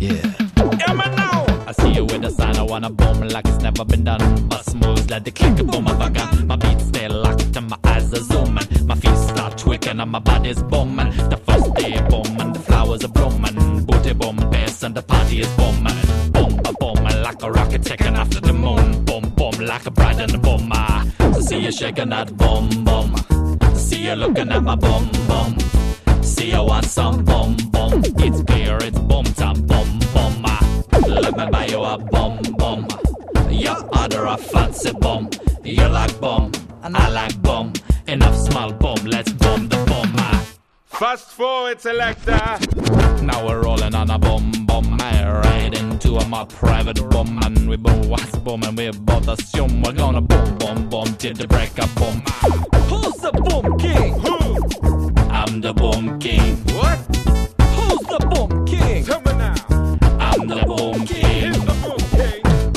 Yeah, man, now. I see you with a sign, I wanna boom like it's never been done. Bust moves like the click of boom, my beats stay locked and my eyes are zooming. My feet start tweaking and my body's booming. The first day booming, the flowers are blooming. Booty boom, bass and the party is booming. Boom, boom, like a rocket taking after the moon. Boom, boom, like a bride in the boom. So see you shaking that boom, boom. See you looking at my boom, boom. See you want some boom, boom. It's clear, it's boom time, boom, boom. Let me buy you a boom, boom. Your order a fancy boom. You like boom, and I like boom. Enough small boom, let's boom the boom. Fast forward, selector. Now we're rolling on a boom, boom. I ride into a more private boom. And we boom, what's boom, and we both assume we're gonna boom, boom, boom till the break of boom. Who's the boom king? Who? I'm the boom king. What? Who's the boom king? Tell me now. I'm the boom king. He's the boom king.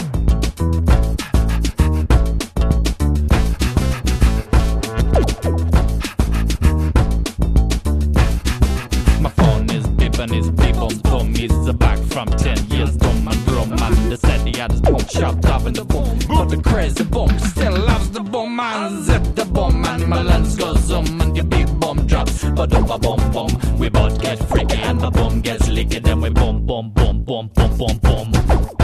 My phone is beeping, it's beep boom boom. He's back from 10 years, boom and boom. And they said he had his boom chopped up in the boom. But the crazy boom still loves the boom and zip the boom. And my lens goes zoom and the beep boom drops. But over boom boom, we both get freaky and the boom gets leaky. Then we boom boom boom boom boom boom boom.